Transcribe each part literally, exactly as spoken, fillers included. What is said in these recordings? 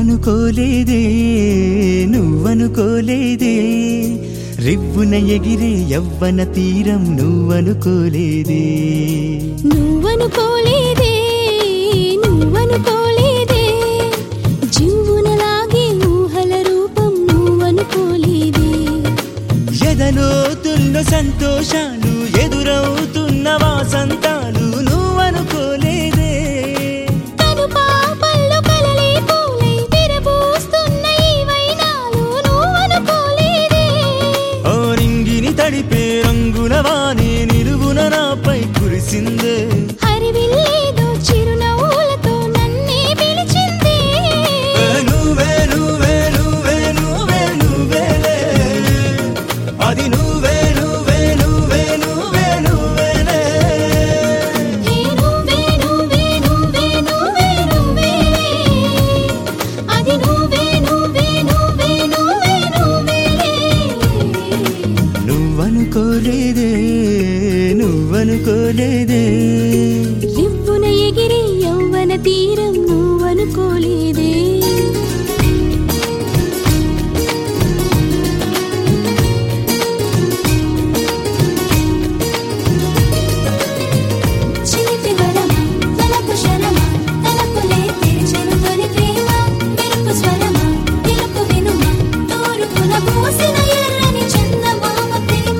నువ్వనుకోలేదే నువ్వనుకోలేదే రివ్వున ఎగిరే యవ్వన తీరం నువ్వనుకోలేదే నువ్వనుకోలేదే నువ్వనుకోలేదే జీవునలాగే ఊహల రూపం నువ్వనుకోలేదే ఎదలోతున్న సంతోషాలు ఎదురవుతున్న వాసంతాలు నువ్వనుకోలేదే తను పాపల్లో కలలే పూలై విరబూస్తున్న ఈ వైనాలు నువ్వనుకోలేదే ఓ రింగిని తడిపే రంగుల వానే నిలువున నాపై కురిసిందే హరివిల్లేదో చిరునవ్వులతో నన్నే పిలిచిందే నువ్వే నువ్వే నువ్వే నువ్వే నువ్వేలే అది నువ్వే నువ్వే నువ్వే నువ్వే నువ్వేలే హే నువ్వే నువ్వే నువ్వే నువ్వే నువ్వేలే అది నువ్వే నువ్వే నువ్వే నువ్వే నువ్వేలే నువ్వనుకోలేదే నువ్వనుకోలేదే రివ్వున ఎగిరే యవ్వన తీరం నువ్వనుకోలేదే చిలిపి వరమ తలకు శరమ తలపులే తెరిచెను తొలి ప్రేమ మెరుపు స్వరమ తెలుపు వినుమ తూర్పున పూసిన ఎర్రని చందమామ ప్రేమ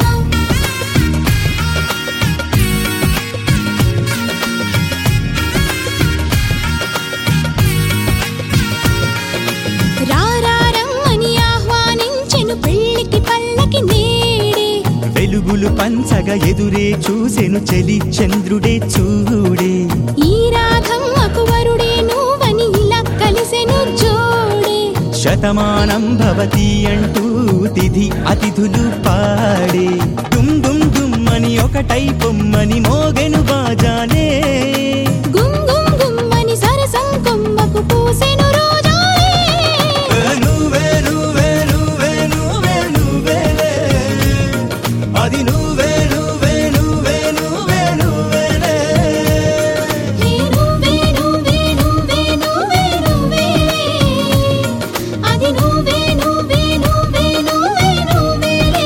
రారారమ్మని ఆహ్వానించెను పెళ్ళికి పల్లకి నేడే వెలుగులు పంచగా ఎదురే చూసెను చెలి చంద్రుడే చూడే ఈ రాధమ్మకు వరుడే నువ్వని ఇలా కలిసెను జోడే శతమానం భవతి అంటూ తిథి అతిథులు పాడే దుమ్ దుమ్ దుమ్ అని ఒకటై పొమ్మని మోగెను బాజానే గుమ్ గుమ్ గుమ్మని సరసం కొమ్మకు పూసెను రోజాలే నువ్వే నువ్వే నువ్వే నువ్వే నువ్వేలే అది నువ్వే నువ్వే నువ్వే నువ్వే నువ్వేలే హే నువ్వే నువ్వే నువ్వే నువ్వే నువ్వేలే అది నువ్వే నువ్వే నువ్వే నువ్వే నువ్వేలే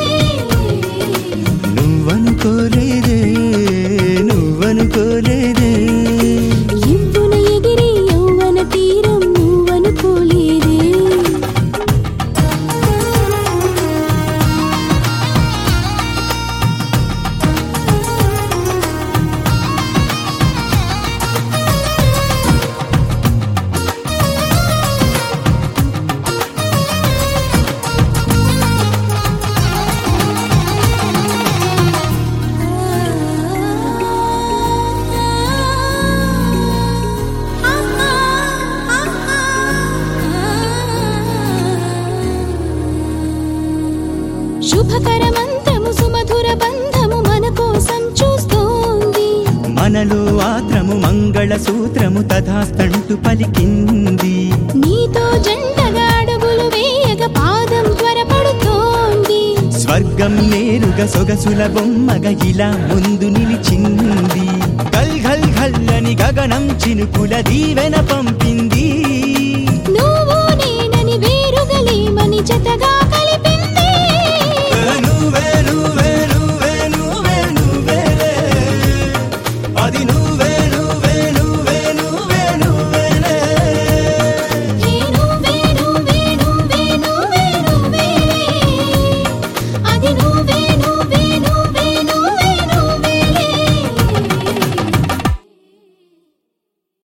నువ్వనుకోలేదే నువ్వనుకోలేదే రివ్వున ఎగిరే యవ్వన తీరం నువ్వనుకోలేదే శుభకరమంతము సుమధుర బంధము మన కోసం చూస్తోంది మనలో ఆత్రము మంగళ సూత్రము తథాస్తంటూ పలికింది నీతో జంటగా అడుగులు వేయగ పాదం త్వరపడుతోంది స్వర్గం నేరుగా సొగసుల బొమ్మగ ఇలా ముందు నిలిచింది గల్ గల్ గల్లని గగనం చినుకుల దీవెన పంపింది నువ్వు నేనని వేరుగలేమని జతగా